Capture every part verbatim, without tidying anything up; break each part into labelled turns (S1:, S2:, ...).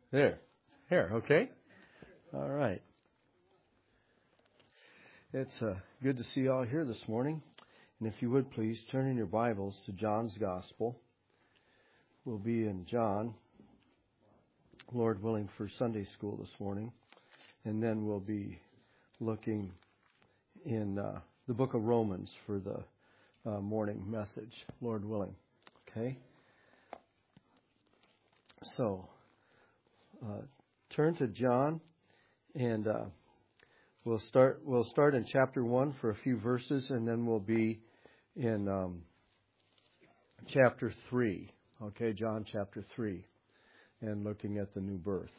S1: There. Here, okay? All right. It's uh, good to see you all here this morning. And if you would please turn in your Bibles to John's Gospel. We'll be in John, Lord willing, for Sunday school this morning. And then we'll be looking in uh, the book of Romans for the uh, morning message, Lord willing. Okay? So, uh, turn to John, and uh, we'll start. We'll start in chapter one for a few verses, and then we'll be in um, chapter three. Okay, John chapter three, and looking at the new birth.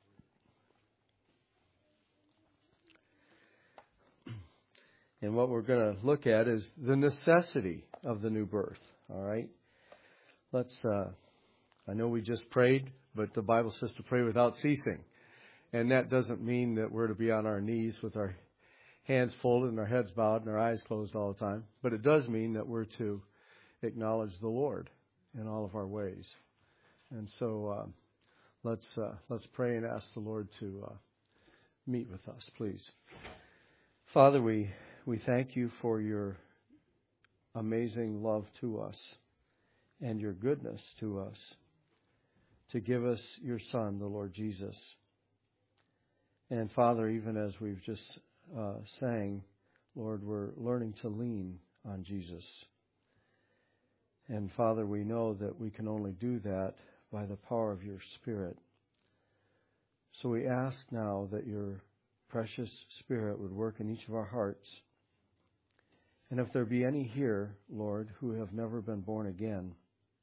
S1: And what we're going to look at is the necessity of the new birth. All right, let's. Uh, I know we just prayed, but the Bible says to pray without ceasing. And that doesn't mean that we're to be on our knees with our hands folded and our heads bowed and our eyes closed all the time. But it does mean that we're to acknowledge the Lord in all of our ways. And so uh, let's uh, let's pray and ask the Lord to uh, meet with us, please. Father, we, we thank you for your amazing love to us and your goodness to us, to give us your Son, the Lord Jesus. And Father, even as we've just uh, sang, Lord, we're learning to lean on Jesus. And Father, we know that we can only do that by the power of your Spirit. So we ask now that your precious Spirit would work in each of our hearts. And if there be any here, Lord, who have never been born again,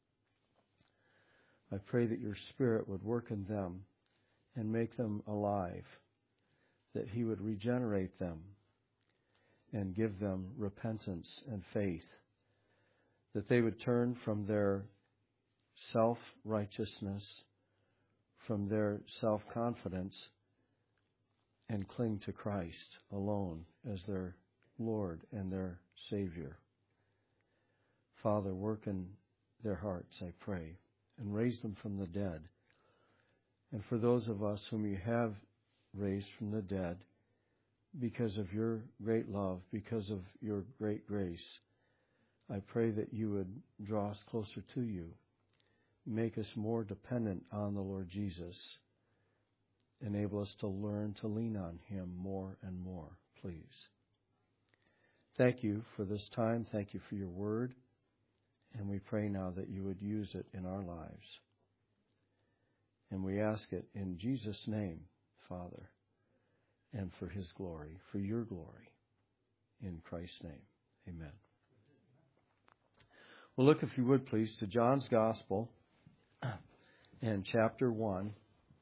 S1: I pray that your Spirit would work in them and make them alive, that he would regenerate them and give them repentance and faith, that they would turn from their self-righteousness, from their self-confidence, and cling to Christ alone as their Lord and their Savior. Father, work in their hearts, I pray, and raise them from the dead. And for those of us whom you have raised from the dead, because of your great love, because of your great grace, I pray that you would draw us closer to you, make us more dependent on the Lord Jesus, enable us to learn to lean on him more and more, please. Thank you for this time. Thank you for your word. And we pray now that you would use it in our lives. And we ask it in Jesus' name, Father, and for his glory, for your glory, in Christ's name. Amen. Well, look, if you would, please, to John's Gospel and chapter one.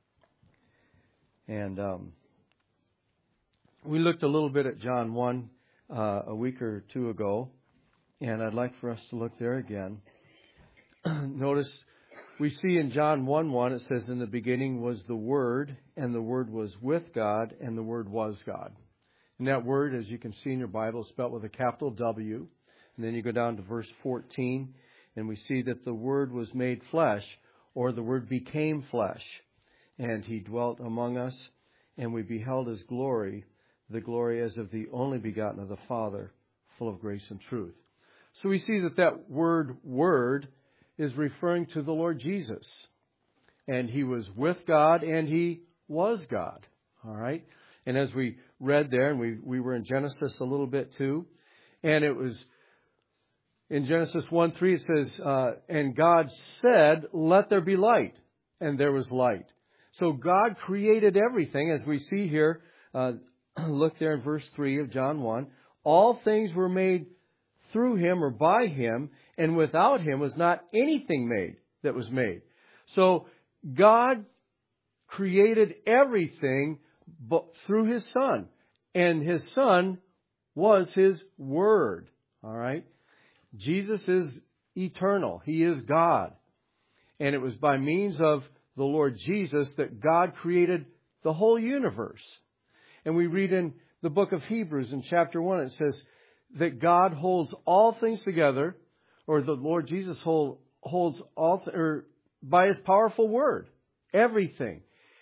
S1: And um, we looked a little bit at John one uh, a week or two ago. And I'd like for us to look there again. Notice we see in John one one, it says, in the beginning was the Word, and the Word was with God, and the Word was God. And that word, as you can see in your Bible, is spelled with a capital W. And then you go down to verse fourteen, and we see that the Word was made flesh, or the Word became flesh. And he dwelt among us, and we beheld his glory, the glory as of the only begotten of the Father, full of grace and truth. So we see that that word, word, is referring to the Lord Jesus. And he was with God and he was God. All right. And as we read there, and we, we were in Genesis a little bit too, and it was in Genesis one three, it says, uh, and God said, let there be light. And there was light. So God created everything, as we see here. Uh, look there in verse three of John one. All things were made through him or by him, and without him was not anything made that was made. So God created everything through his Son, and his Son was his Word. All right? Jesus is eternal. He is God. And it was by means of the Lord Jesus that God created the whole universe. And we read in the book of Hebrews in chapter one, it says that God holds all things together, or the Lord Jesus hold, holds all, th- or by his powerful word, everything.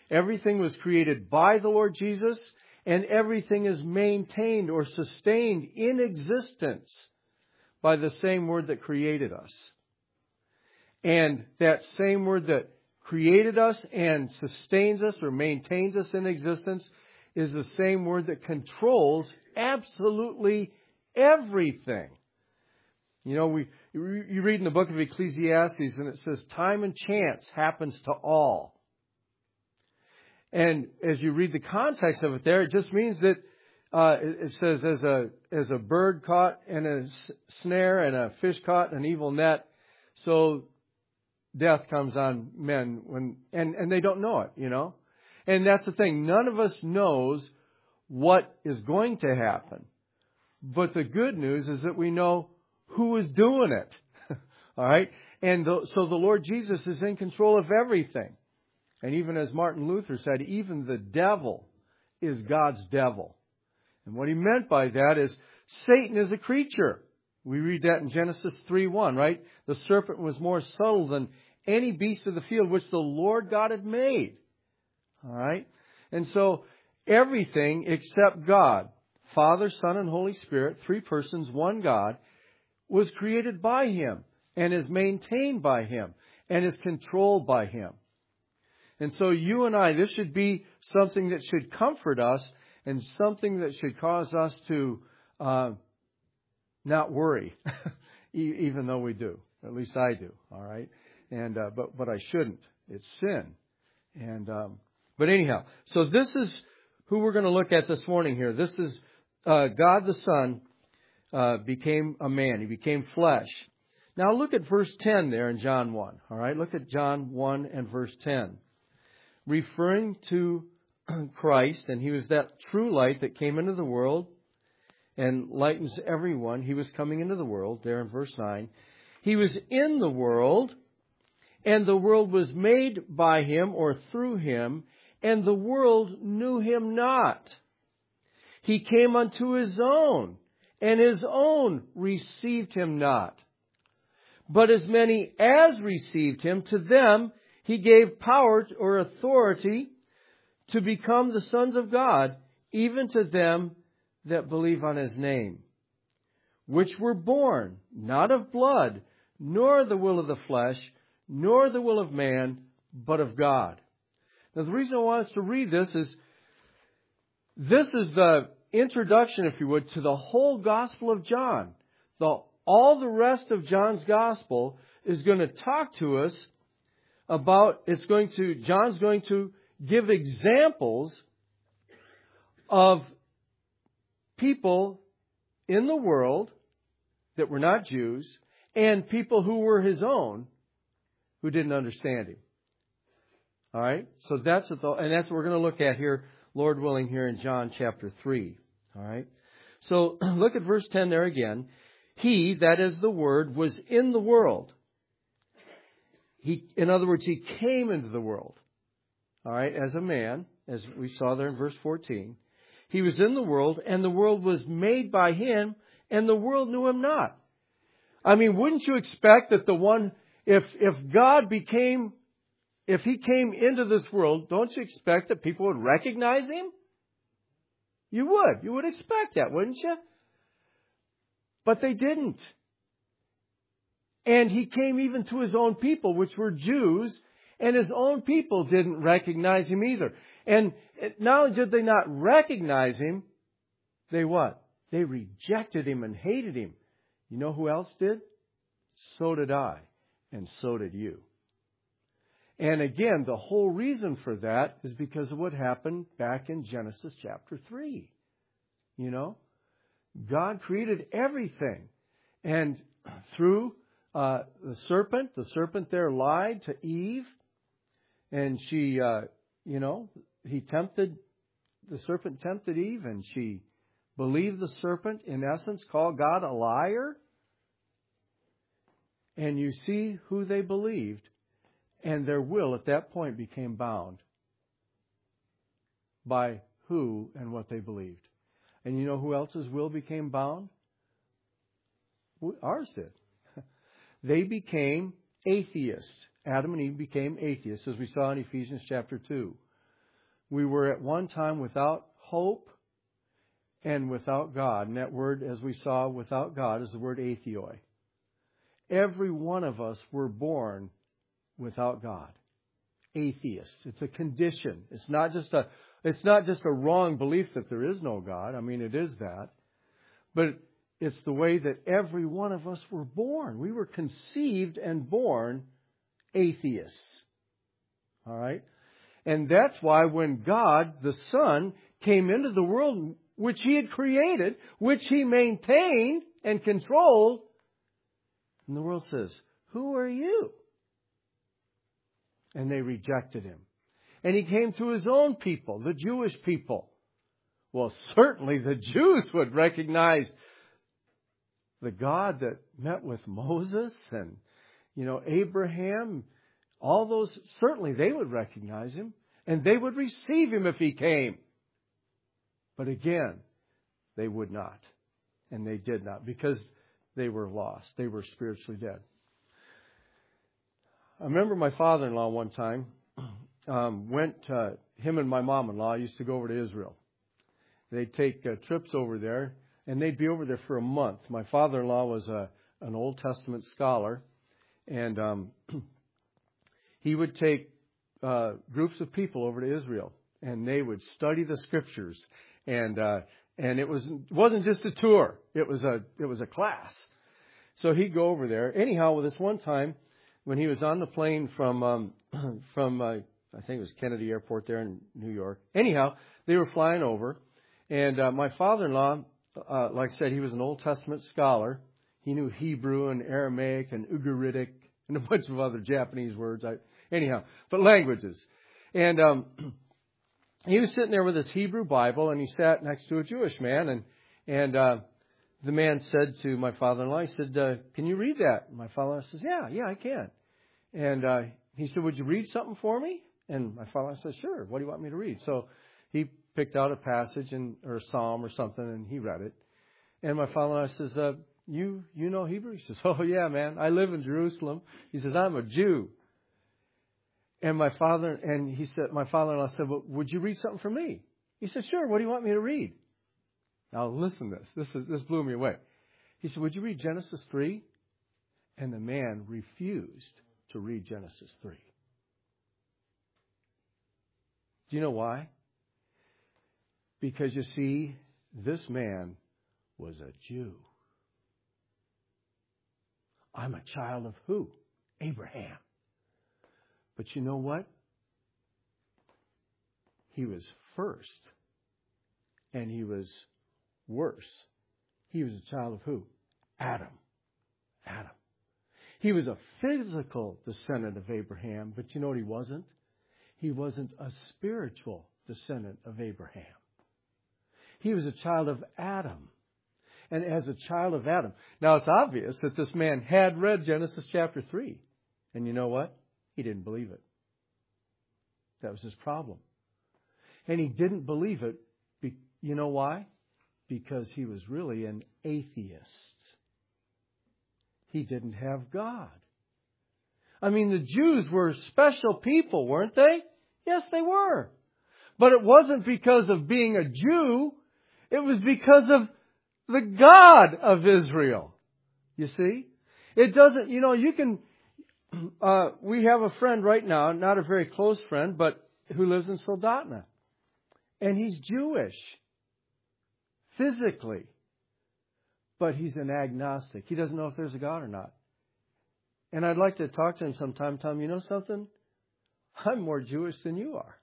S1: Everything was created by the Lord Jesus, and everything is maintained or sustained in existence by the same Word that created us. And that same Word that created us and sustains us or maintains us in existence is the same Word that controls absolutely everything. You know, we you read in the book of Ecclesiastes and it says time and chance happens to all. And as you read the context of it there, it just means that uh, it says as a as a bird caught in a snare and a fish caught in an evil net, so death comes on men when and, and they don't know it, you know. And that's the thing. None of us knows what is going to happen. But the good news is that we know who is doing it. All right? And the, so the Lord Jesus is in control of everything. And even as Martin Luther said, even the devil is God's devil. And what he meant by that is Satan is a creature. We read that in Genesis three one, right? The serpent was more subtle than any beast of the field which the Lord God had made. All right? And so everything except God, Father, Son, and Holy Spirit, three persons, one God, was created by Him and is maintained by Him and is controlled by Him. And so you and I, this should be something that should comfort us and something that should cause us to uh, not worry, even though we do. At least I do. All right, and uh, but but I shouldn't. It's sin. And um, but anyhow, so this is who we're going to look at this morning here. This is uh, God the Son uh, became a man. He became flesh. Now look at verse ten there in John one. All right, look at John one and verse ten. Referring to Christ, and He was that true light that came into the world and lightens everyone. He was coming into the world, there in verse nine. He was in the world, and the world was made by Him or through Him, and the world knew Him not. He came unto His own, and His own received Him not. But as many as received Him, to them He gave power or authority to become the sons of God, even to them that believe on His name, which were born not of blood, nor the will of the flesh, nor the will of man, but of God. Now, the reason I want us to read this is this is the introduction, if you would, to the whole Gospel of John. The, all the rest of John's Gospel is going to talk to us about, it's going to, John's going to give examples of people in the world that were not Jews and people who were His own who didn't understand Him. All right? So that's what the, and that's what we're going to look at here, Lord willing, here in John chapter three. All right? So look at verse ten there again. He, that is the Word, was in the world. He, in other words, He came into the world. All right, as a man, as we saw there in verse fourteen. He was in the world, and the world was made by Him, and the world knew Him not. I mean, wouldn't you expect that the one, if if God became, if He came into this world, don't you expect that people would recognize Him? You would. You would expect that, wouldn't you? But they didn't. And He came even to His own people, which were Jews, and His own people didn't recognize Him either. And not only did they not recognize Him, they what? They rejected Him and hated Him. You know who else did? So did I, and so did you. And again, the whole reason for that is because of what happened back in Genesis chapter three. You know, God created everything. And through uh, the serpent, the serpent there lied to Eve. And she, uh, you know, he tempted, the serpent tempted Eve, and she believed the serpent, in essence, called God a liar. And you see who they believed, and their will at that point became bound by who and what they believed. And you know who else's will became bound? Ours did. They became atheists. Adam and Eve became atheists, as we saw in Ephesians chapter two. We were at one time without hope and without God. And that word, as we saw, without God, is the word atheoi. Every one of us were born without God. Atheists. It's a condition. It's not just a it's not just a wrong belief that there is no God. I mean, it is that. But it's the way that every one of us were born. We were conceived and born atheists. All right? And that's why when God, the Son, came into the world which He had created, which He maintained and controlled, and the world says, "Who are you?" And they rejected Him. And He came to His own people, the Jewish people. Well, certainly the Jews would recognize the God that met with Moses and, you know, Abraham. All those, certainly they would recognize Him. And they would receive Him if He came. But again, they would not. And they did not, because they were lost. They were spiritually dead. I remember my father-in-law one time um, went, uh, him and my mom-in-law used to go over to Israel. They'd take uh, trips over there, and they'd be over there for a month. My father-in-law was a, an Old Testament scholar, and um, he would take uh, groups of people over to Israel, and they would study the Scriptures. And uh, and it was wasn't just a tour; it was a it was a class. So he'd go over there. Anyhow, with this one time, when he was on the plane from um, from uh, I think it was Kennedy Airport there in New York. Anyhow, they were flying over, and uh, my father-in-law, uh, like I said, he was an Old Testament scholar. He knew Hebrew and Aramaic and Ugaritic and a bunch of other Japanese words. I, anyhow, but languages. And um, he was sitting there with his Hebrew Bible, and he sat next to a Jewish man, and and uh, the man said to my father-in-law, he said, uh, "Can you read that?" And my father-in-law says, "Yeah, yeah, I can." And uh, he said, "Would you read something for me?" And my father-in-law said, "Sure. What do you want me to read?" So he picked out a passage and or a psalm or something, and he read it. And my father-in-law says, uh, "You you know Hebrew?" He says, "Oh yeah, man. I live in Jerusalem." He says, "I'm a Jew." And my father and he said, my father-in-law said, "Well, would you read something for me?" He said, "Sure. What do you want me to read?" Now listen to this. This is this blew me away. He said, "Would you read Genesis three?" And the man refused to read Genesis three. Do you know why? Because you see, this man was a Jew. I'm a child of who? Abraham. But you know what? He was first. And he was worse. He was a child of who? Adam. Adam. He was a physical descendant of Abraham, but you know what he wasn't? He wasn't a spiritual descendant of Abraham. He was a child of Adam. And as a child of Adam. Now it's obvious that this man had read Genesis chapter three. And you know what? He didn't believe it. That was his problem. And he didn't believe it. Be, you know why? Because he was really an atheist. He didn't have God. I mean, the Jews were special people, weren't they? Yes, they were. But it wasn't because of being a Jew. It was because of the God of Israel. You see? It doesn't, you know, you can, uh, we have a friend right now, not a very close friend, but who lives in Soldotna. And he's Jewish. Physically. But he's an agnostic. He doesn't know if there's a God or not. And I'd like to talk to him sometime, tell him, you know something? I'm more Jewish than you are.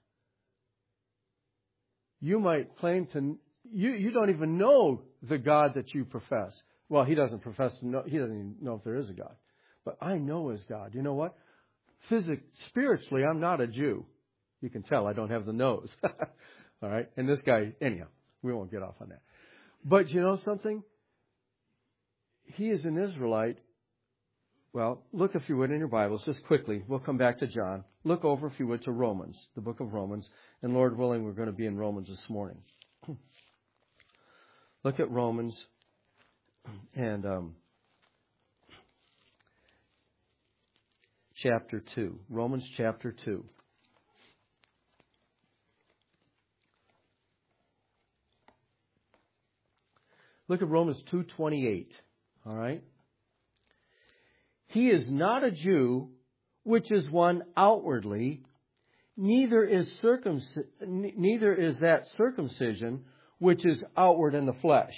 S1: You might claim to, you, you don't even know the God that you profess. Well, he doesn't profess to know, he doesn't even know if there is a God. But I know his God. You know what? Physic, spiritually, I'm not a Jew. You can tell I don't have the nose. All right? And this guy, anyhow, we won't get off on that. But you know something? He is an Israelite. Well, look, if you would, in your Bibles, just quickly. We'll come back to John. Look over, if you would, to Romans, the book of Romans. And Lord willing, we're going to be in Romans this morning. Look at Romans and um, chapter two. Romans chapter two. Look at Romans two twenty-eight. All right? He is not a Jew, which is one outwardly, neither is circumc- neither is that circumcision, which is outward in the flesh.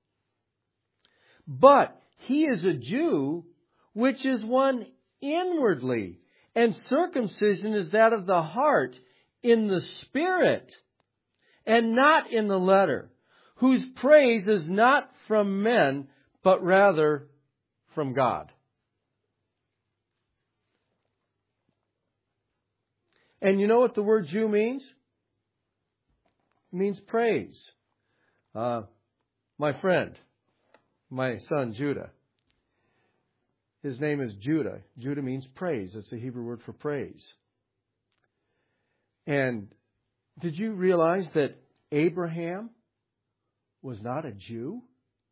S1: But he is a Jew, which is one inwardly, and circumcision is that of the heart, in the spirit, and not in the letter, whose praise is not from men, but rather from God. And you know what the word Jew means? It means praise. Uh, my friend, my son Judah, his name is Judah. Judah means praise. It's a Hebrew word for praise. And did you realize that Abraham was not a Jew?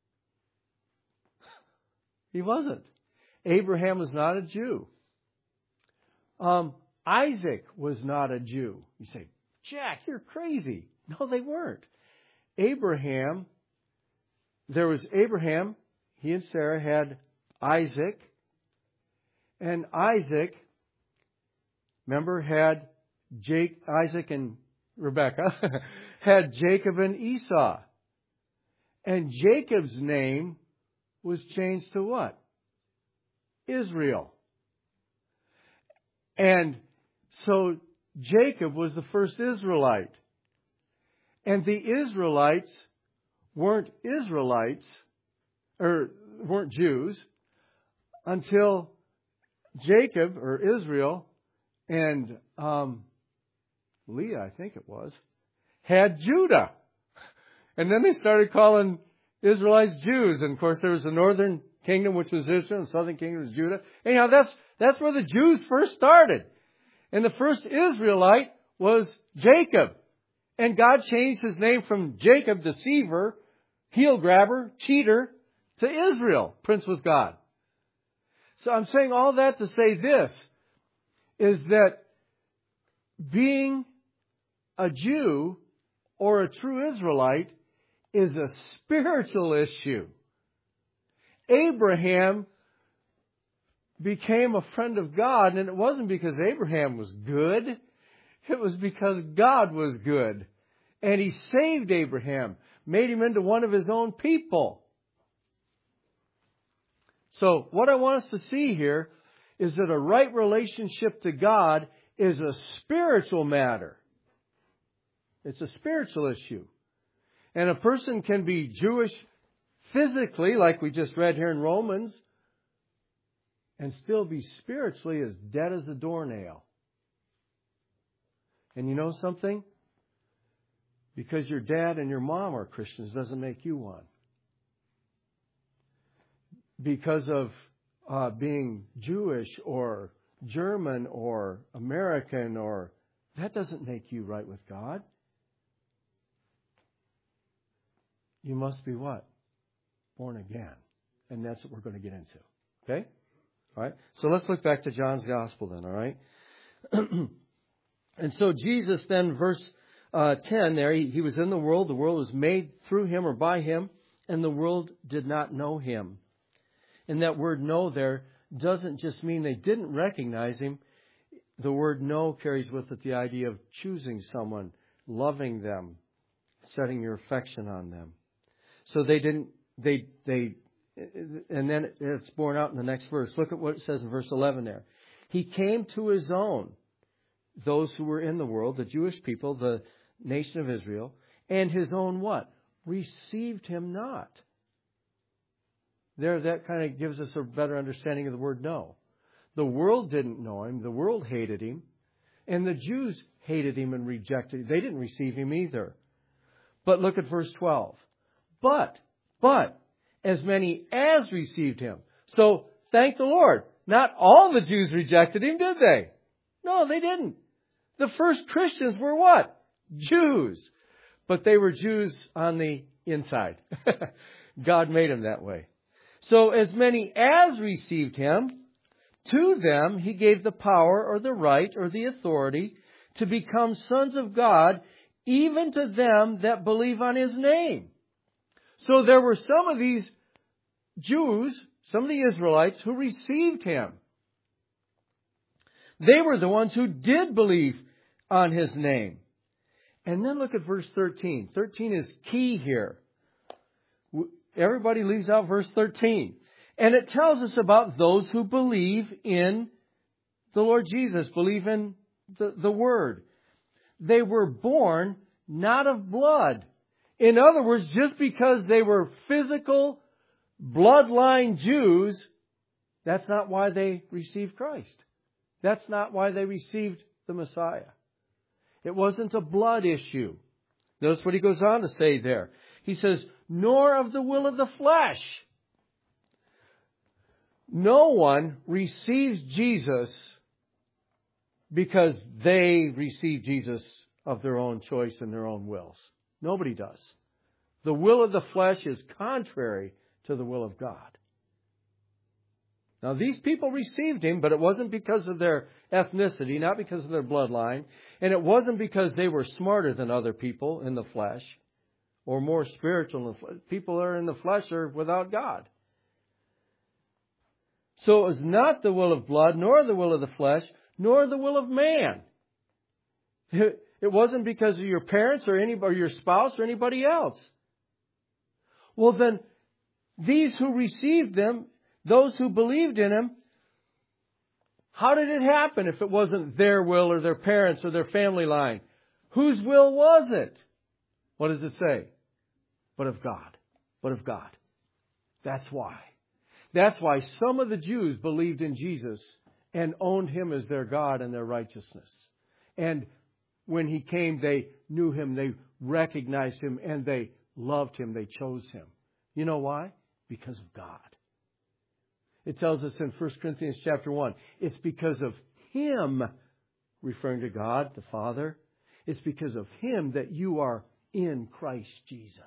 S1: He wasn't. Abraham was not a Jew. Um, Isaac was not a Jew. You say, Jack, you're crazy. No, they weren't. Abraham, there was Abraham, he and Sarah had Isaac. And Isaac, remember, had Jake, Isaac and Rebekah, had Jacob and Esau. And Jacob's name was changed to what? Israel. And so Jacob was the first Israelite. And the Israelites weren't Israelites, or weren't Jews, until Jacob, or Israel, and um, Leah, I think it was, had Judah. And then they started calling Israelites Jews. And of course there was the northern kingdom, which was Israel, and the southern kingdom was Judah. Anyhow, that's, that's where the Jews first started. And the first Israelite was Jacob. And God changed his name from Jacob, deceiver, heel grabber, cheater, to Israel, prince with God. So I'm saying all that to say this, is that being a Jew or a true Israelite is a spiritual issue. Abraham became a friend of God, and it wasn't because Abraham was good. It was because God was good. And He saved Abraham, made him into one of His own people. So what I want us to see here is that a right relationship to God is a spiritual matter. It's a spiritual issue. And a person can be Jewish physically, like we just read here in Romans, and still be spiritually as dead as a doornail. And you know something? Because your dad and your mom are Christians doesn't make you one. Because of uh, being Jewish or German or American, or that doesn't make you right with God. You must be what? Born again. And that's what we're going to get into. Okay? All right. So let's look back to John's Gospel then, all right? And so Jesus then, verse uh, ten there, he, he was in the world. The world was made through Him or by Him, and the world did not know Him. And that word know there doesn't just mean they didn't recognize Him. The word know carries with it the idea of choosing someone, loving them, setting your affection on them. So they didn't, they, they, and then it's borne out in the next verse. Look at what it says in verse eleven there. He came to His own, those who were in the world, the Jewish people, the nation of Israel, and His own what? Received Him not. There, that kind of gives us a better understanding of the word know. The world didn't know Him. The world hated Him. And the Jews hated Him and rejected Him. They didn't receive Him either. But look at verse twelve. But, but, as many as received Him. So, thank the Lord. Not all the Jews rejected Him, did they? No, they didn't. The first Christians were what? Jews. But they were Jews on the inside. God made them that way. So, as many as received Him, to them He gave the power or the right or the authority to become sons of God, even to them that believe on His name. So there were some of these Jews, some of the Israelites, who received Him. They were the ones who did believe on His name. And then look at verse thirteen. thirteen is key here. Everybody leaves out verse thirteen. And it tells us about those who believe in the Lord Jesus, believe in the, the Word. They were born not of blood. In other words, just because they were physical, bloodline Jews, that's not why they received Christ. That's not why they received the Messiah. It wasn't a blood issue. Notice what he goes on to say there. He says, nor of the will of the flesh. No one receives Jesus because they receive Jesus of their own choice and their own wills. Nobody does. The will of the flesh is contrary to the will of God. Now, these people received Him, but it wasn't because of their ethnicity, not because of their bloodline, and it wasn't because they were smarter than other people in the flesh or more spiritual in the flesh. People that are in the flesh are without God. So it was not the will of blood, nor the will of the flesh, nor the will of man. It wasn't because of your parents or any, or your spouse or anybody else. Well, then, these who received them, those who believed in Him, how did it happen if it wasn't their will or their parents or their family line? Whose will was it? What does it say? But of God. But of God. That's why. That's why some of the Jews believed in Jesus and owned Him as their God and their righteousness. And when He came, they knew Him, they recognized Him, and they loved Him, they chose Him. You know why? Because of God. It tells us in First Corinthians chapter one, it's because of Him, referring to God, the Father, it's because of Him that you are in Christ Jesus.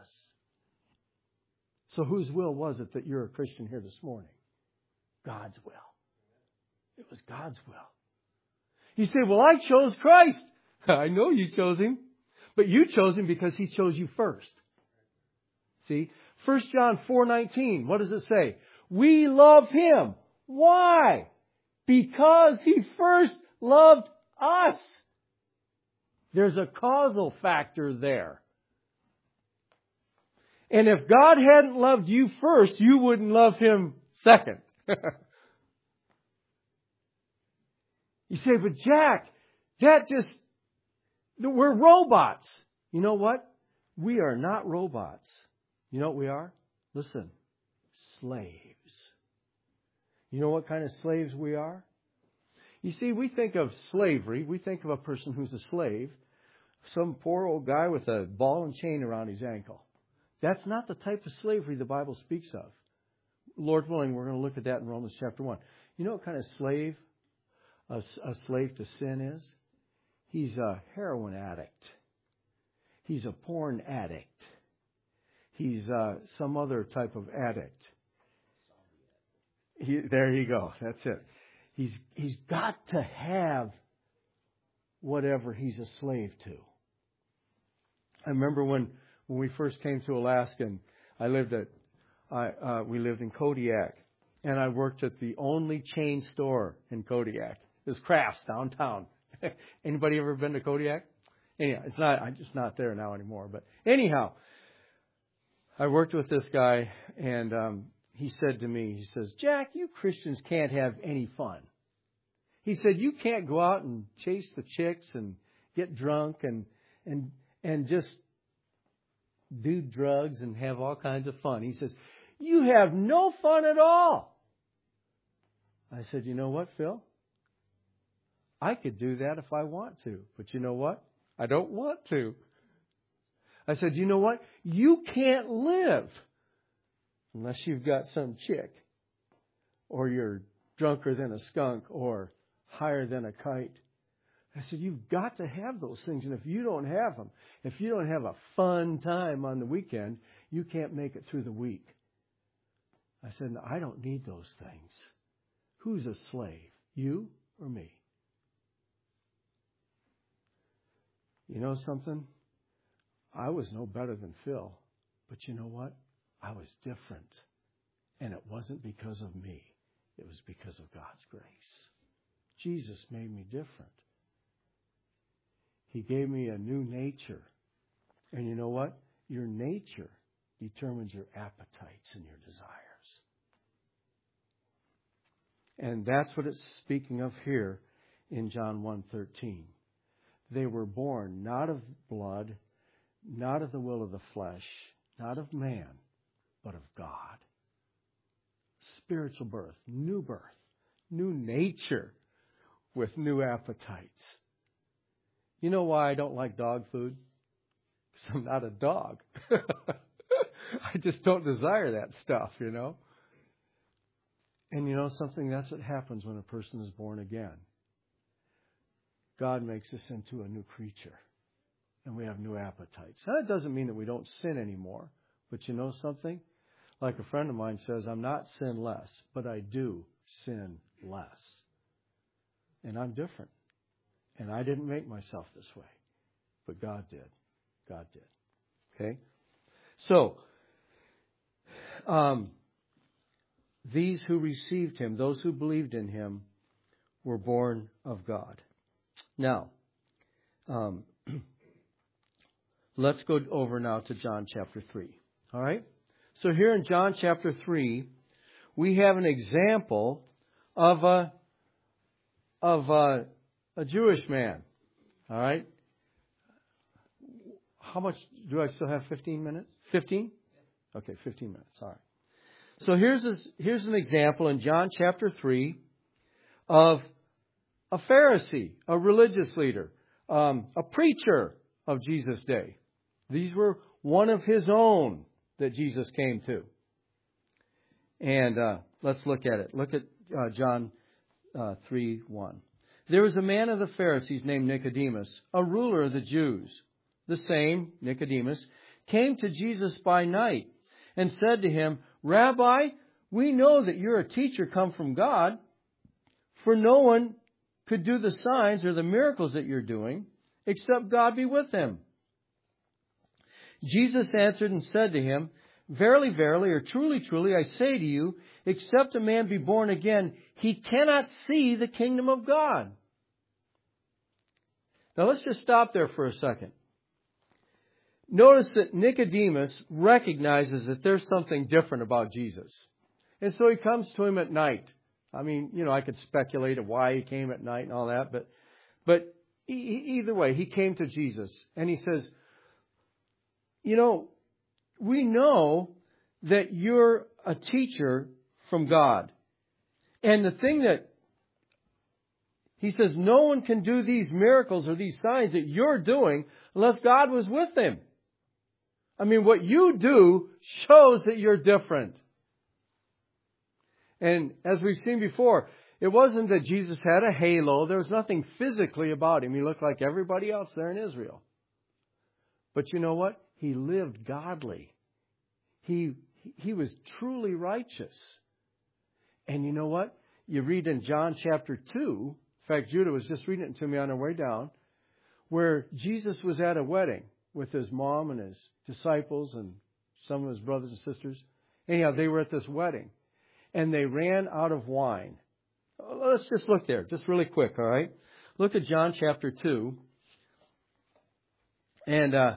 S1: So whose will was it that you're a Christian here this morning? God's will. It was God's will. You say, well, I chose Christ. I know you chose Him. But you chose Him because He chose you first. See? First John four nineteen. What does it say? We love Him. Why? Because He first loved us. There's a causal factor there. And if God hadn't loved you first, you wouldn't love Him second. You say, but Jack, that just, we're robots. You know what? We are not robots. You know what we are? Listen, slaves. You know what kind of slaves we are? You see, we think of slavery, we think of a person who's a slave, some poor old guy with a ball and chain around his ankle. That's not the type of slavery the Bible speaks of. Lord willing, we're going to look at that in Romans chapter one. You know what kind of slave a, a slave to sin is? He's a heroin addict. He's a porn addict. He's uh, some other type of addict. He, there you go. That's it. He's he's got to have whatever he's a slave to. I remember when, when we first came to Alaska, and I lived at I uh, we lived in Kodiak, and I worked at the only chain store in Kodiak. It was Crafts downtown. Anybody ever been to Kodiak? Anyhow, it's not. I'm just not there now anymore. But anyhow, I worked with this guy, and um, he said to me, he says, Jack, you Christians can't have any fun. He said, you can't go out and chase the chicks and get drunk and and and just do drugs and have all kinds of fun. He says, you have no fun at all. I said, you know what, Phil? I could do that if I want to. But you know what? I don't want to. I said, you know what? You can't live unless you've got some chick, or you're drunker than a skunk, or higher than a kite. I said, you've got to have those things. And if you don't have them, if you don't have a fun time on the weekend, you can't make it through the week. I said, no, I don't need those things. Who's a slave? You or me? You know something? I was no better than Phil. But you know what? I was different. And it wasn't because of me. It was because of God's grace. Jesus made me different. He gave me a new nature. And you know what? Your nature determines your appetites and your desires. And that's what it's speaking of here in John one thirteen. They were born not of blood, not of the will of the flesh, not of man, but of God. Spiritual birth, new birth, new nature with new appetites. You know why I don't like dog food? Because I'm not a dog. I just don't desire that stuff, you know. And you know something? That's what happens when a person is born again. God makes us into a new creature. And we have new appetites. Now, that doesn't mean that we don't sin anymore. But you know something? Like a friend of mine says, I'm not sinless, but I do sin less. And I'm different. And I didn't make myself this way. But God did. God did. Okay? So, um, these who received Him, those who believed in Him, were born of God. Now, um, let's go over now to John chapter three. All right? So here in John chapter three, we have an example of a of a, a Jewish man. All right? How much do I still have? fifteen minutes? fifteen? Okay, fifteen minutes. All right. So here's a, here's an example in John chapter three of a Pharisee, a religious leader, um, a preacher of Jesus' day. These were one of His own that Jesus came to. And uh, let's look at it. Look at uh, John uh, three one. There was a man of the Pharisees named Nicodemus, a ruler of the Jews. The same, Nicodemus, came to Jesus by night and said to Him, Rabbi, we know that you're a teacher come from God, for no one could do the signs or the miracles that you're doing except God be with him. Jesus answered and said to him, Verily, verily, or truly, truly, I say to you, except a man be born again, he cannot see the kingdom of God. Now let's just stop there for a second. Notice that Nicodemus recognizes that there's something different about Jesus. And so he comes to him at night. I mean, you know, I could speculate of why he came at night and all that, but but either way, he came to Jesus and he says, you know, we know that you're a teacher from God. And the thing that he says, no one can do these miracles or these signs that you're doing unless God was with him. I mean, what you do shows that you're different. And as we've seen before, it wasn't that Jesus had a halo. There was nothing physically about him. He looked like everybody else there in Israel. But you know what? He lived godly. He, he was truly righteous. And you know what? You read in John chapter two, in fact, Judah was just reading it to me on her way down, where Jesus was at a wedding with his mom and his disciples and some of his brothers and sisters. Anyhow, they were at this wedding. And they ran out of wine. Let's just look there, just really quick, all right? Look at John chapter two. And uh,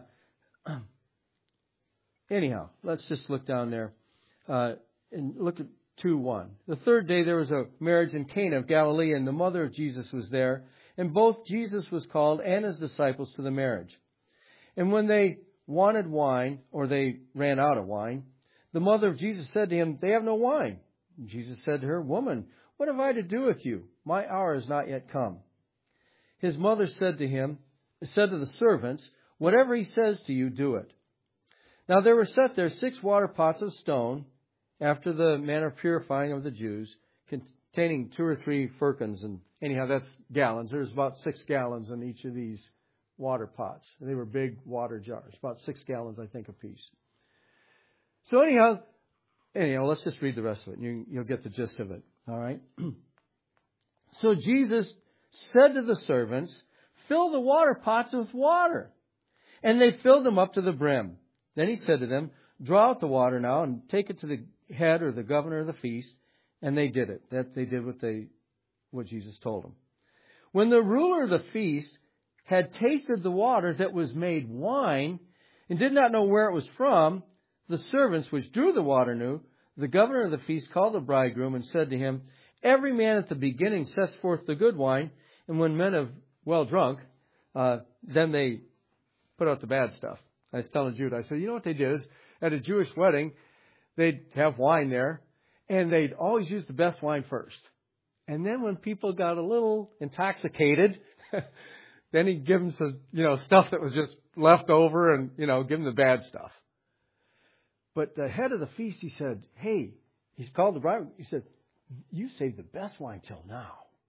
S1: anyhow, let's just look down there uh, and look at two one. The third day there was a marriage in Cana of Galilee, and the mother of Jesus was there. And both Jesus was called and his disciples to the marriage. And when they wanted wine, or they ran out of wine, the mother of Jesus said to him, They have no wine. And Jesus said to her, Woman, what have I to do with you? My hour has not yet come. His mother said to him, said to the servants, Whatever he says to you, do it. Now there were set there six water pots of stone, after the manner of purifying of the Jews, containing two or three firkins. And anyhow, that's gallons. There's about six gallons in each of these water pots. They were big water jars, about six gallons, I think, apiece. So anyhow, anyhow, let's just read the rest of it. You, you'll get the gist of it. All right. So Jesus said to the servants, Fill the water pots with water. And they filled them up to the brim. Then he said to them, draw out the water now and take it to the head or the governor of the feast. And they did it. That they did what they, what Jesus told them. When the ruler of the feast had tasted the water that was made wine and did not know where it was from, the servants which drew the water knew. The governor of the feast called the bridegroom and said to him, every man at the beginning sets forth the good wine, and when men have well drunk, uh, then they put out the bad stuff. I was telling Jude, I said, you know what they did is, at a Jewish wedding, they'd have wine there, and they'd always use the best wine first. And then when people got a little intoxicated, then he'd give them some, you know, stuff that was just left over and, you know, give them the bad stuff. But the head of the feast, he said, hey, he's called the bride. He said, you saved the best wine till now.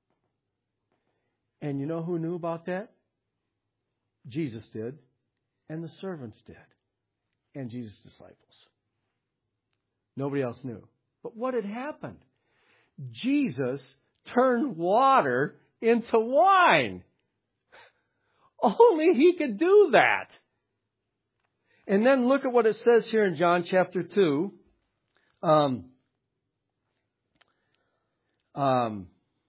S1: And you know who knew about that? Jesus did. And the servants did. And Jesus' disciples. Nobody else knew. But what had happened? Jesus turned water into wine. Only He could do that. And then look at what it says here in John chapter two. Um, um,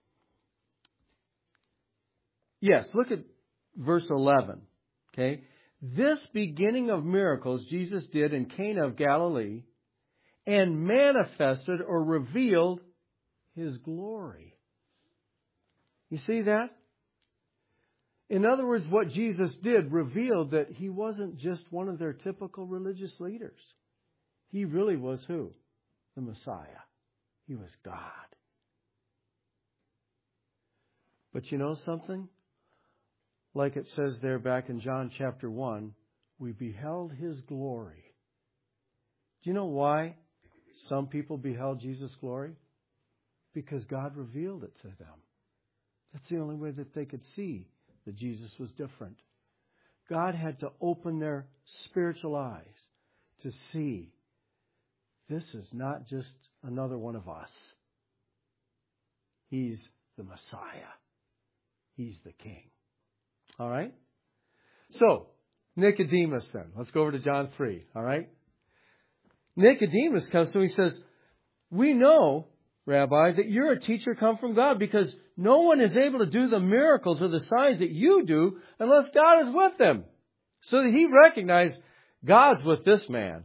S1: yes, look at verse eleven. Okay. This beginning of miracles Jesus did in Cana of Galilee and manifested or revealed His glory. You see that? In other words, what Jesus did revealed that He wasn't just one of their typical religious leaders. He really was who? The Messiah. He was God. But you know something? Like it says there back in John chapter one, we beheld His glory. Do you know why some people beheld Jesus' glory? Because God revealed it to them. That's the only way that they could see that Jesus was different. God had to open their spiritual eyes to see this is not just another one of us. He's the Messiah. He's the King. All right? So, Nicodemus then. Let's go over to John three. All right? Nicodemus comes to him and he says, we know, Rabbi, that you're a teacher come from God because no one is able to do the miracles or the signs that you do unless God is with them. So that he recognized God's with this man.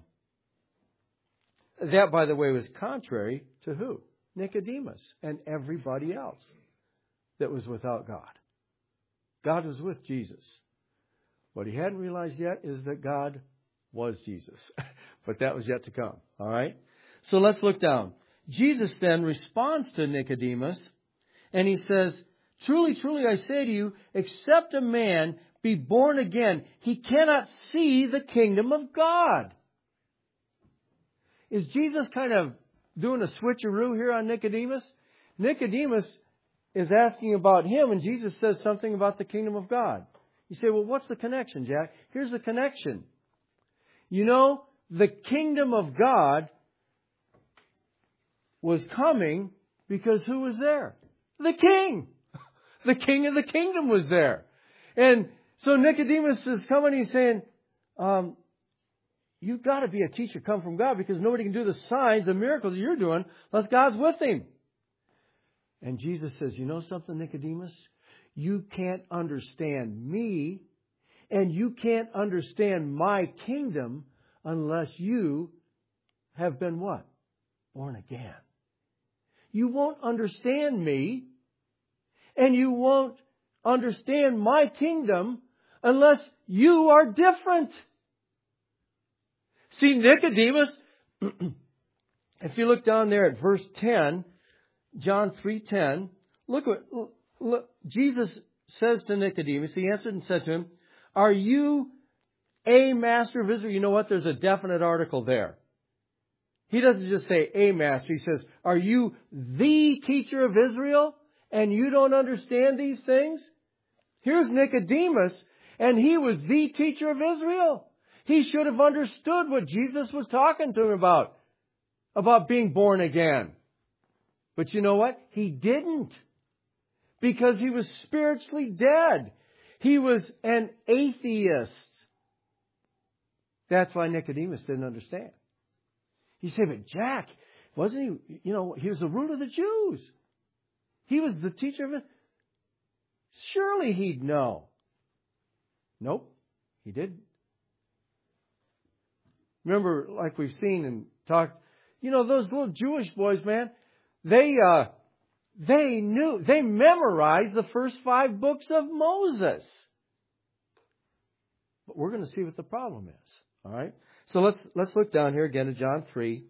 S1: That, by the way, was contrary to who? Nicodemus and everybody else that was without God. God was with Jesus. What he hadn't realized yet is that God was Jesus. But that was yet to come. All right? So let's look down. Jesus then responds to Nicodemus and he says, truly, truly, I say to you, except a man be born again, he cannot see the kingdom of God. Is Jesus kind of doing a switcheroo here on Nicodemus? Nicodemus is asking about him and Jesus says something about the kingdom of God. You say, well, what's the connection, Jack? Here's the connection. You know, the kingdom of God was coming because who was there? The king. The king of the kingdom was there. And so Nicodemus is coming and he's saying, um, you've got to be a teacher come from God because nobody can do the signs and miracles that you're doing unless God's with him. And Jesus says, you know something, Nicodemus? You can't understand me and you can't understand my kingdom unless you have been what? Born again. You won't understand me and you won't understand my kingdom unless you are different. See, Nicodemus, if you look down there at verse ten, John three ten, look what look, Jesus says to Nicodemus. He answered and said to him, are you a master of Israel? You know what? There's a definite article there. He doesn't just say a master. He says, are you the teacher of Israel and you don't understand these things? Here's Nicodemus and he was the teacher of Israel. He should have understood what Jesus was talking to him about, about being born again. But you know what? He didn't. Because he was spiritually dead. He was an atheist. That's why Nicodemus didn't understand. You say, but Jack, wasn't he, you know, he was the root of the Jews. He was the teacher of it. Surely he'd know. Nope, he didn't. Remember, like we've seen and talked, you know, those little Jewish boys, man, they, uh, they knew, they memorized the first five books of Moses. But we're going to see what the problem is. All right? So let's, let's look down here again to John three.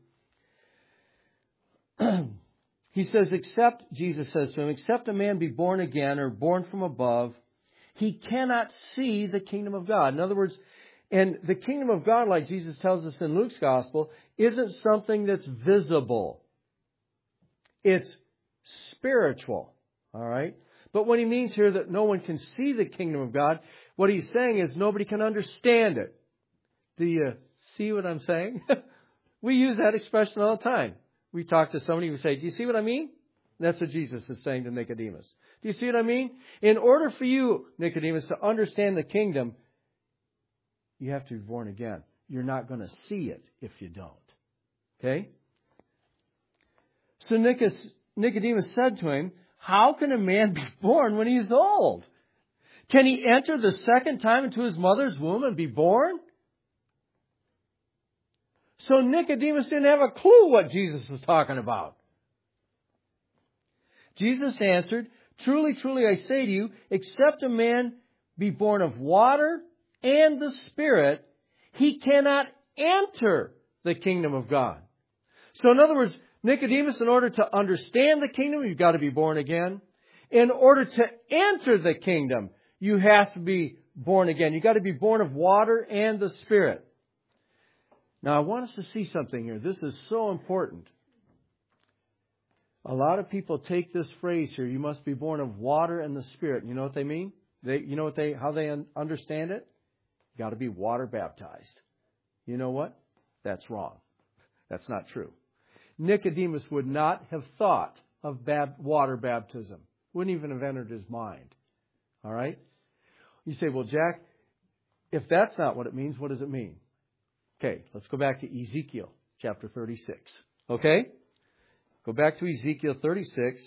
S1: He says, except, Jesus says to him, except a man be born again or born from above, he cannot see the kingdom of God. In other words, and the kingdom of God, like Jesus tells us in Luke's gospel, isn't something that's visible. It's spiritual. All right? But when he means here that no one can see the kingdom of God, what he's saying is nobody can understand it. Do you see what I'm saying? We use that expression all the time. We talk to somebody who say, do you see what I mean? That's what Jesus is saying to Nicodemus. Do you see what I mean? In order for you, Nicodemus, to understand the kingdom, you have to be born again. You're not going to see it if you don't. Okay? So Nicodemus said to him, how can a man be born when he's old? Can he enter the second time into his mother's womb and be born? So Nicodemus didn't have a clue what Jesus was talking about. Jesus answered, truly, truly, I say to you, except a man be born of water and the Spirit, he cannot enter the kingdom of God. So in other words, Nicodemus, in order to understand the kingdom, you've got to be born again. In order to enter the kingdom, you have to be born again. You've got to be born of water and the Spirit. Now, I want us to see something here. This is so important. A lot of people take this phrase here, you must be born of water and the Spirit. You know what they mean? They, you know what they, how they un- understand it? You got to be water baptized. You know what? That's wrong. That's not true. Nicodemus would not have thought of bab- water baptism. Wouldn't even have entered his mind. All right? You say, well, Jack, if that's not what it means, what does it mean? Okay, let's go back to Ezekiel chapter thirty-six. Okay? Go back to Ezekiel thirty-six.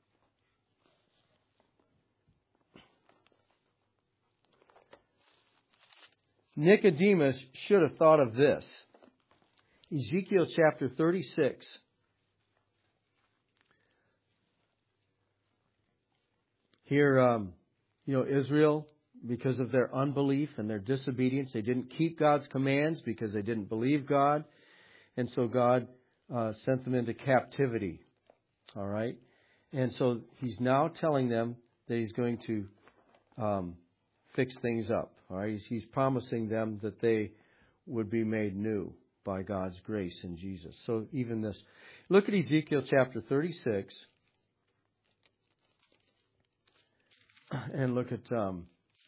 S1: Nicodemus should have thought of this. Ezekiel chapter thirty-six. Here, um, you know, Israel, because of their unbelief and their disobedience, they didn't keep God's commands because they didn't believe God. And so God uh, sent them into captivity. All right? And so He's now telling them that He's going to um, fix things up. All right? He's, he's promising them that they would be made new by God's grace in Jesus. So even this. Look at Ezekiel chapter thirty-six. And look at... Um,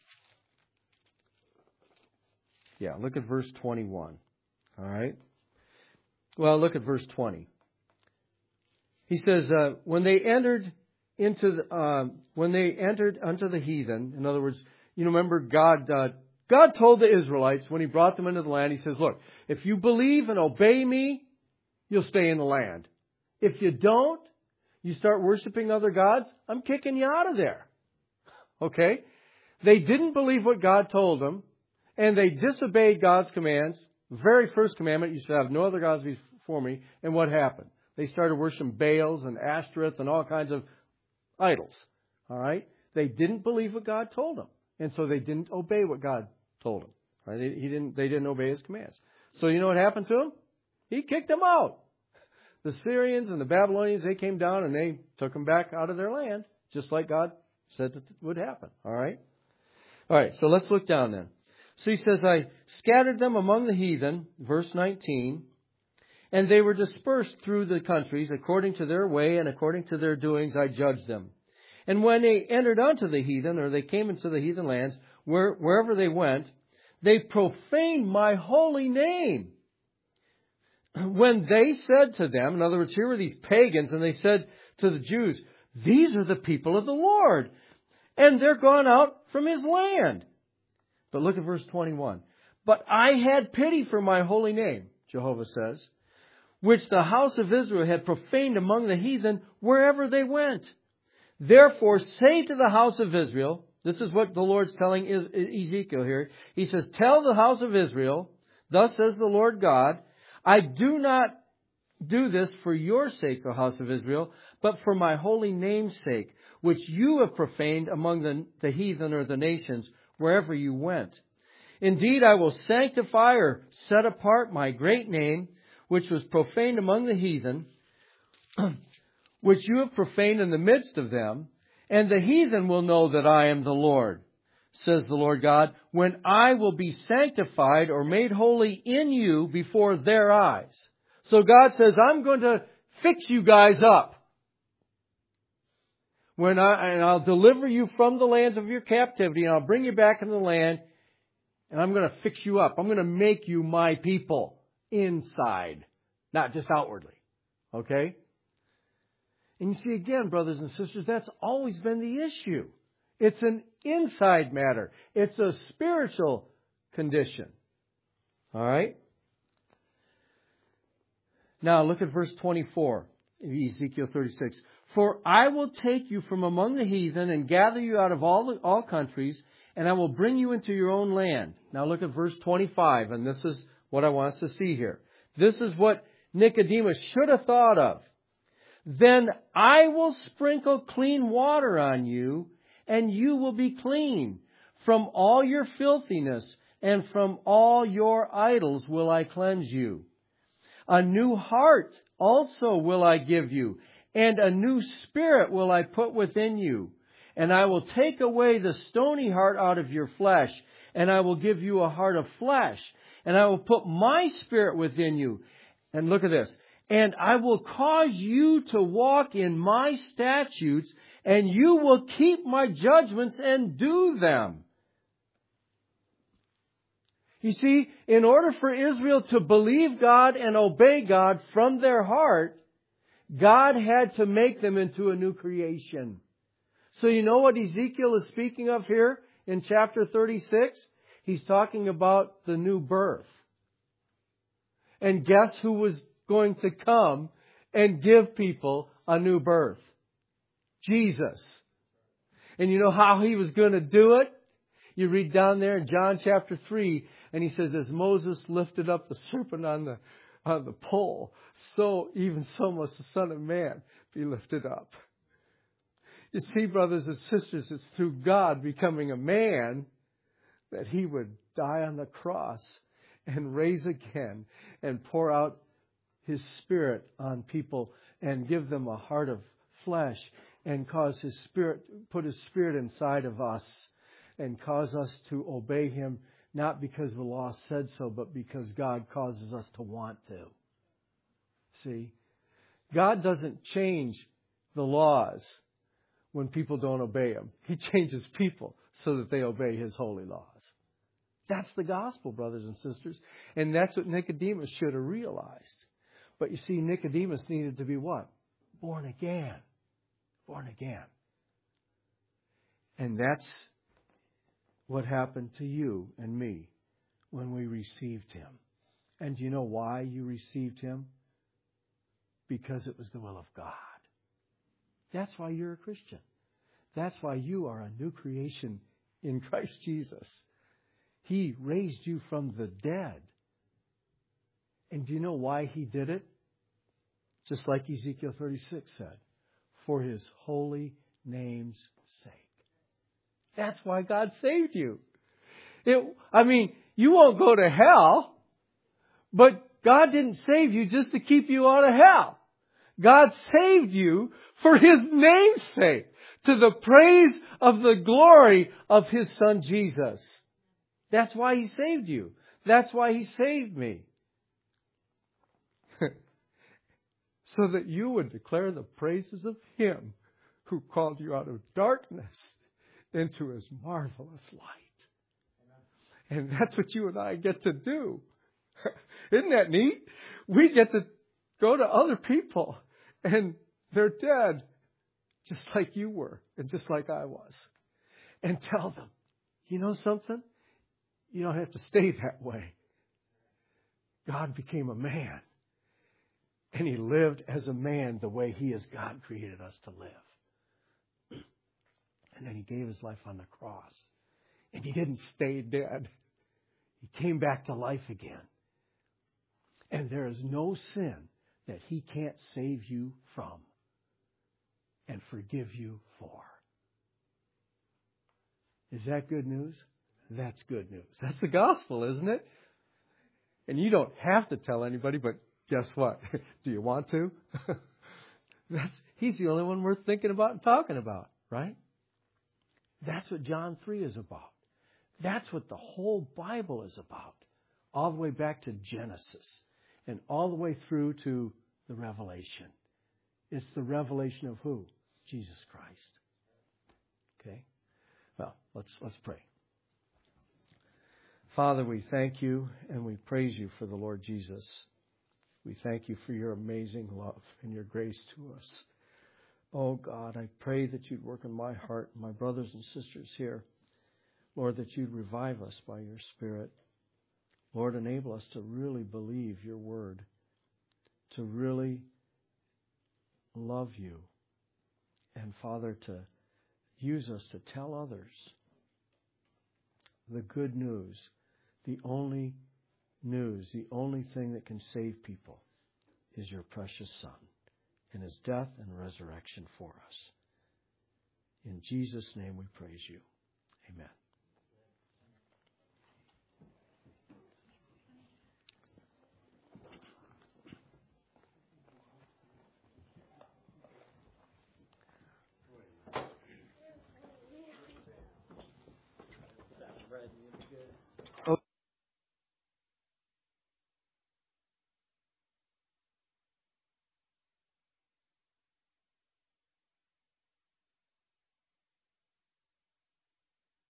S1: Yeah, look at verse twenty-one. All right? Well, look at verse twenty. He says, uh, when they entered into the, uh, when they entered unto the heathen, in other words, you know, remember God, uh, God told the Israelites when He brought them into the land, He says, look, if you believe and obey me, you'll stay in the land. If you don't, you start worshiping other gods, I'm kicking you out of there. Okay? They didn't believe what God told them. And they disobeyed God's commands. Very first commandment, you shall have no other gods before me. And what happened? They started worshiping Baals and Ashtoreth and all kinds of idols. All right? They didn't believe what God told them. And so they didn't obey what God told them. All right? He didn't, they didn't obey His commands. So you know what happened to them? He kicked them out. The Syrians and the Babylonians, they came down and they took them back out of their land. Just like God said that would happen. All right? All right, so let's look down then. So he says, I scattered them among the heathen, verse nineteen, and they were dispersed through the countries according to their way and according to their doings I judged them. And when they entered unto the heathen, or they came into the heathen lands, where, wherever they went, they profaned my holy name. When they said to them, in other words, here were these pagans, and they said to the Jews, these are the people of the Lord, and they're gone out from His land. But look at verse twenty-one. But I had pity for my holy name, Jehovah says, which the house of Israel had profaned among the heathen wherever they went. Therefore say to the house of Israel," this is what the Lord's telling Ezekiel here. He says, "Tell the house of Israel, thus says the Lord God, I do not do this for your sakes, O house of Israel, but for my holy name's sake, which you have profaned among the, the heathen or the nations, wherever you went. Indeed, I will sanctify or set apart my great name, which was profaned among the heathen, which you have profaned in the midst of them, and the heathen will know that I am the Lord, says the Lord God, when I will be sanctified or made holy in you before their eyes." So God says, I'm going to fix you guys up. When I, and I'll deliver you from the lands of your captivity, and I'll bring you back into the land, and I'm going to fix you up. I'm going to make you my people inside, not just outwardly. Okay? And you see, again, brothers and sisters, that's always been the issue. It's an inside matter. It's a spiritual condition. All right? Now look at verse twenty-four of Ezekiel thirty-six. "For I will take you from among the heathen and gather you out of all, the, all countries, and I will bring you into your own land." Now look at verse twenty-five, and this is what I want us to see here. This is what Nicodemus should have thought of. "Then I will sprinkle clean water on you, and you will be clean. From all your filthiness and from all your idols will I cleanse you. A new heart also will I give you, and a new spirit will I put within you. And I will take away the stony heart out of your flesh, and I will give you a heart of flesh. And I will put my spirit within you." And look at this. "And I will cause you to walk in my statutes, and you will keep my judgments and do them." You see, in order for Israel to believe God and obey God from their heart, God had to make them into a new creation. So you know what Ezekiel is speaking of here in chapter thirty-six? He's talking about the new birth. And guess who was going to come and give people a new birth? Jesus. And you know how He was going to do it? You read down there in John chapter three, and He says, "As Moses lifted up the serpent on the on the pole, so even so must the Son of Man be lifted up." You see, brothers and sisters, it's through God becoming a man that He would die on the cross and raise again and pour out His Spirit on people and give them a heart of flesh and cause His Spirit, put His Spirit inside of us and cause us to obey Him, not because the law said so, but because God causes us to want to. See? God doesn't change the laws when people don't obey Him. He changes people so that they obey His holy laws. That's the gospel, brothers and sisters. And that's what Nicodemus should have realized. But you see, Nicodemus needed to be what? Born again. Born again. And that's what happened to you and me when we received Him. And do you know why you received Him? Because it was the will of God. That's why you're a Christian. That's why you are a new creation in Christ Jesus. He raised you from the dead. And do you know why He did it? Just like Ezekiel thirty-six said, for His holy name's sake. That's why God saved you. It, I mean, you won't go to hell, but God didn't save you just to keep you out of hell. God saved you for His name's sake, to the praise of the glory of His Son Jesus. That's why He saved you. That's why He saved me. So that you would declare the praises of Him who called you out of darkness into His marvelous light. And that's what you and I get to do. Isn't that neat? We get to go to other people and they're dead just like you were and just like I was. And tell them, you know something? You don't have to stay that way. God became a man. And He lived as a man the way He as God created us to live. And then He gave His life on the cross. And He didn't stay dead. He came back to life again. And there is no sin that He can't save you from and forgive you for. Is that good news? That's good news. That's the gospel, isn't it? And you don't have to tell anybody, but guess what? Do you want to? That's, he's the only one worth thinking about and talking about, right? That's what John three is about. That's what the whole Bible is about. All the way back to Genesis and all the way through to the Revelation. It's the revelation of who? Jesus Christ. Okay? Well, let's let's pray. Father, we thank you and we praise you for the Lord Jesus. We thank you for your amazing love and your grace to us. Oh God, I pray that you'd work in my heart, my brothers and sisters here. Lord, that you'd revive us by your Spirit. Lord, enable us to really believe your word, to really love you. And Father, to use us to tell others the good news, the only news, the only thing that can save people is your precious Son and His death and resurrection for us. In Jesus' name we praise you. Amen.